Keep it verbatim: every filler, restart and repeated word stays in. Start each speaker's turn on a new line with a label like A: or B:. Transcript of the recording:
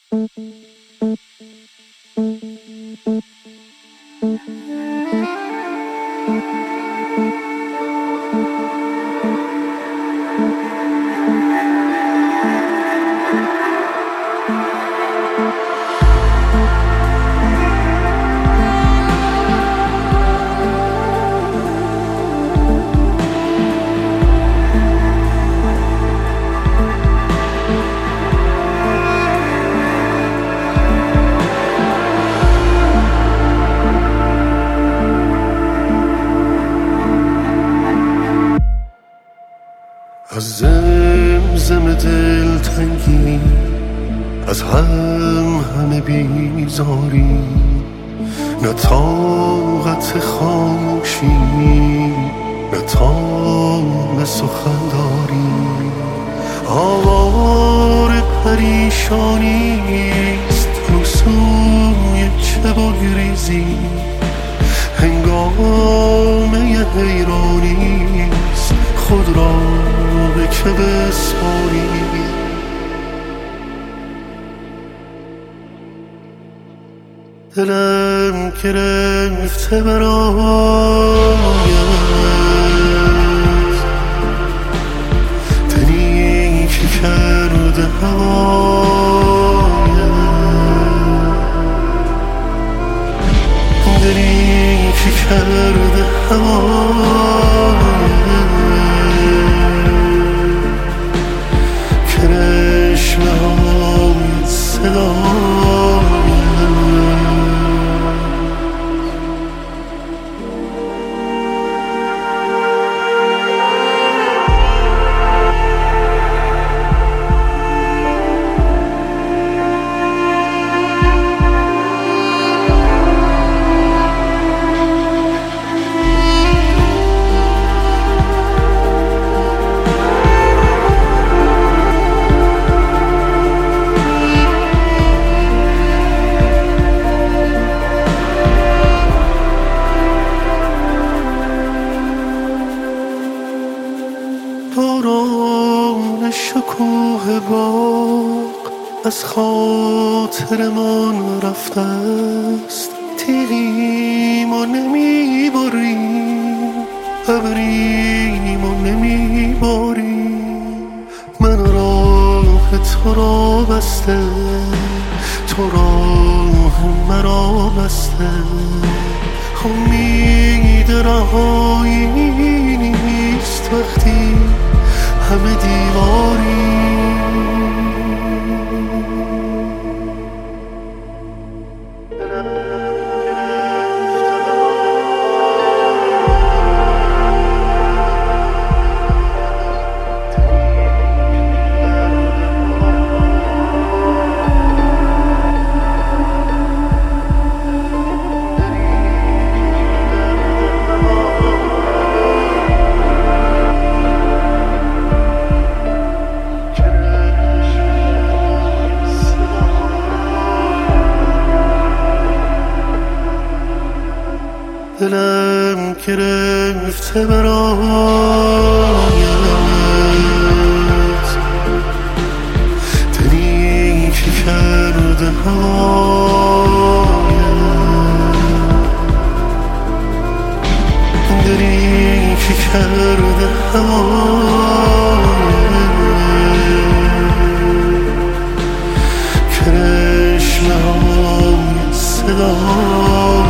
A: از زمزم دلتنگی، از هم همه بیزاری، نه طاقت خاموشی نه تام سخنداری، آوار پریشانیست رو سوی چه بگریزی، هنگامه حیرانیست خود را به که بسپاری. دلم گرفته برایت، دلی که کرده هوایت، دلی که کرده هوایت، کرشمه های صدایت. باران شکوه باغ از خاطرمان رفته است، تیغیم و نمی بریم، ابریم و نمی باریم. من راه تو را بسته، تو راه مرا بسته، امید رهایی نیست وقتی همه دیواری. دلم گرفته برایت، دلی که کرده هوایت، دلی که کرده هوایت، کرشمه های صدایت.